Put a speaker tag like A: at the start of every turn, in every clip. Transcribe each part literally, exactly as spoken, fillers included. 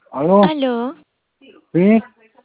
A: ¿Aló?
B: Aló,
A: ¿Sí?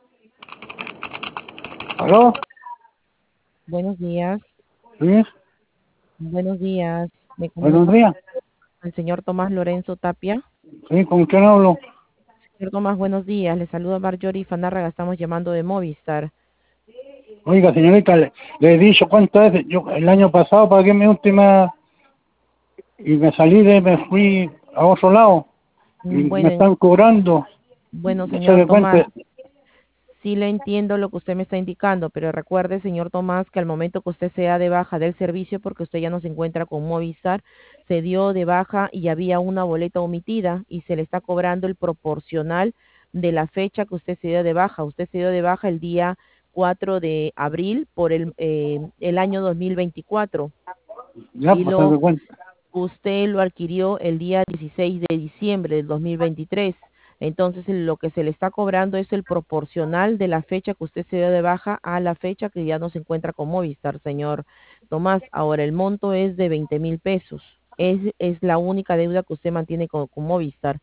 A: ¿Aló?
C: Buenos días,
A: ¿Sí?
C: buenos días. Me
A: Buenos
C: comunico con
A: días.
C: el señor Tomás Lorenzo Tapia.
A: ¿Sí? ¿Con quién hablo?
C: Señor Tomás, buenos días. Le saluda Marjorie Fanárraga. Estamos llamando de Movistar.
A: Oiga, señorita, le, le he dicho cuántas veces. Yo el año pasado pagué mi última y me salí de, me fui a otro lado y
C: Mm,
A: me
C: Bueno, en-
A: están cobrando.
C: bueno,
A: No se
C: señor
A: de
C: Tomás,
A: cuenta.
C: sí le entiendo lo que usted me está indicando, pero recuerde, señor Tomás, que al momento que usted sea de baja del servicio, porque usted ya no se encuentra con Movistar, se dio de baja y había una boleta omitida y se le está cobrando el proporcional de la fecha que usted se dio de baja. Usted se dio de baja el día cuatro de abril por el, eh, el año dos mil veinticuatro
A: Ya,
C: y
A: pues se de
C: lo
A: cuenta.
C: usted lo adquirió el día dieciséis de diciembre del dos mil veintitrés. Entonces, lo que se le está cobrando es el proporcional de la fecha que usted se dio de baja a la fecha que ya no se encuentra con Movistar, señor Tomás. Ahora, el monto es de veinte mil pesos. Es, es la única deuda que usted mantiene con, con Movistar.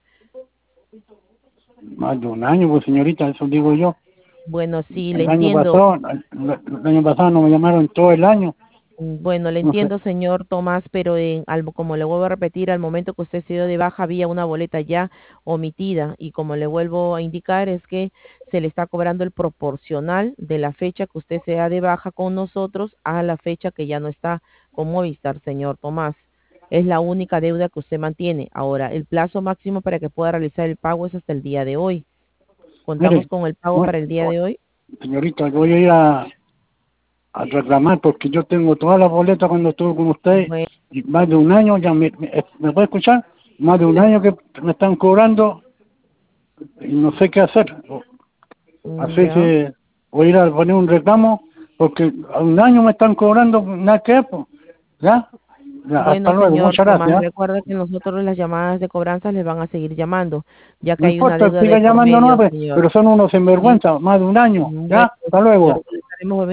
A: Más de un año, pues señorita, eso digo yo.
C: Bueno, sí, le
A: El año
C: entiendo.
A: pasado, el, el año pasado no me llamaron todo el año.
C: Mm, Bueno, le
A: No sé.
C: entiendo, señor Tomás, pero en, al- como le vuelvo a repetir, al momento que usted se dio de baja había una boleta ya omitida y como le vuelvo a indicar es que se le está cobrando el proporcional de la fecha que usted sea de baja con nosotros a la fecha que ya no está con Movistar, señor Tomás. Es la única deuda que usted mantiene. Ahora, el plazo máximo para que pueda realizar el pago es hasta el día de hoy. Contamos
A: Mire,
C: con el pago
A: bueno,
C: para el día de hoy.
A: señorita, voy a ir a, a reclamar porque yo tengo todas las boletas cuando estuve con usted
C: Bueno,
A: y más de un año ya me, me, ¿me puede escuchar? Más de un año que me están cobrando y no sé qué hacer.
C: mm,
A: Así
C: ya.
A: que voy a ir a poner un reclamo porque a un año me están cobrando nada que ver, pues. ¿Ya? Ya, hasta
C: Bueno,
A: luego,
C: señor
A: muchas
C: Tomás,
A: gracias.
C: recuerda que nosotros las llamadas de cobranza les van a seguir llamando, ya que
A: No
C: hay una
A: importa,
C: deuda de
A: siga
C: por
A: llamando, no,
C: medio,
A: pues,
C: señor.
A: pero son unos
C: Sí.
A: sinvergüenza, más de un año.
C: Mm, Bueno,
A: ¿Ya? Hasta
C: señor,
A: luego.
C: le estaremos